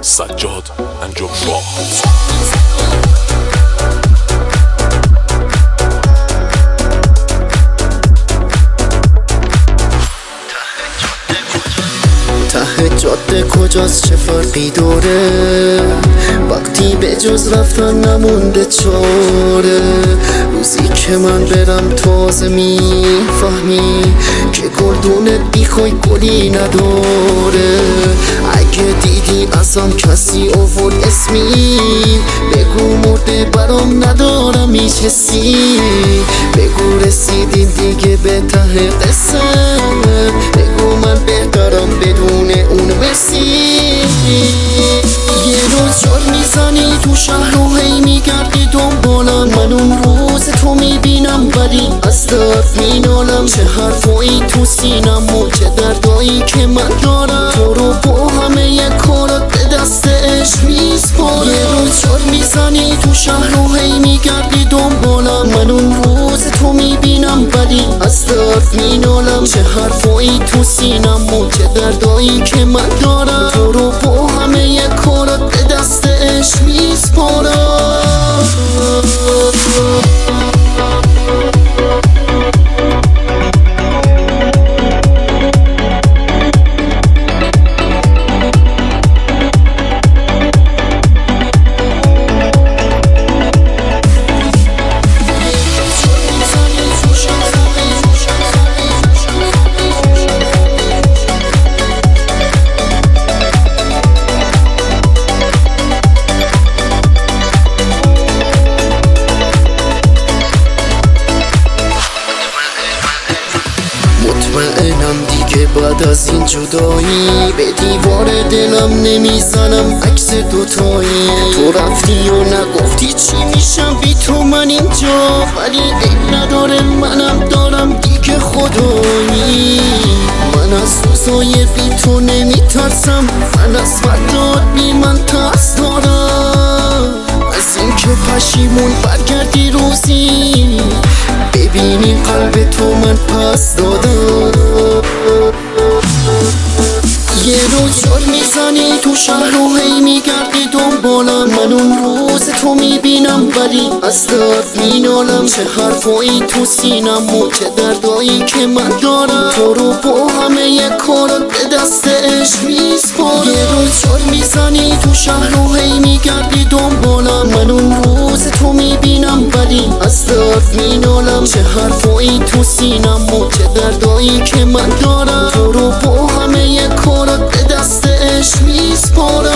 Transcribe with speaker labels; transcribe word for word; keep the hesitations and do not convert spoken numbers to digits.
Speaker 1: سجاد انجام شاه.
Speaker 2: ته جاده کجاست چه فرقی داره وقتی به جز رفتن نمونده چاره. روزی که من برم تازه میفهمی که گلدونت بیخوای گلی نداره. اگه دیدی ازم کسی آورد اسمی بگو مرده برام ندارم هیچ حسی. بگو رسیدی دیگه به ته قصه. بگو من بهترم بدون اون برسی. یه روز جار میزنی تو شهر و هی میگردی دنبالم. من اون روز تو میبینم ولی از درد مینالم. چه حرفایی تو سینم و چه دردایی که من دارم. تو رو با همه یه کارات به دست عشق میسپارم. یه روز جار میزنی تو شهر و هی میگردی دنبالم. من اون روز تو میبینم ولی از درد مینالم. چه حرفایی تو سینم و چه دردایی که من دارم. تو رو با همه یه کارات به دست عشق میسپارم. مطمئنم دیگه بعد از این جدایی به دیوار دلم نمیزنم عکس دوتایی. تو رفتی و نگفتی چی میشم بی تو من اینجا. ولی عیب نداره منم دارم دیگه خدایی. من از روزای بی تو نمیترسم. من از فرداد بی من ترس دارم. از این که پشیمون برگردی روزی ببینی قلب تو من پس دادم. یه روز جار میزنی تو شهر و هی میگردی دنبالم. من اون روز تو میبینم ولی از درد مینالم. چه حرفایی تو سینم و چه دردایی که من دارم. تو رو با همه یه کارات به دست عشق میسپارم. یه روز جار میزنی تو شهر و هی میگردی دنبالم. من اون روز تو میبینم ولی از درد مینالم. چه حرفایی تو سینم و چه دردایی که من دارم. تو رو با همه یه کارات به دست عشق میسپارم.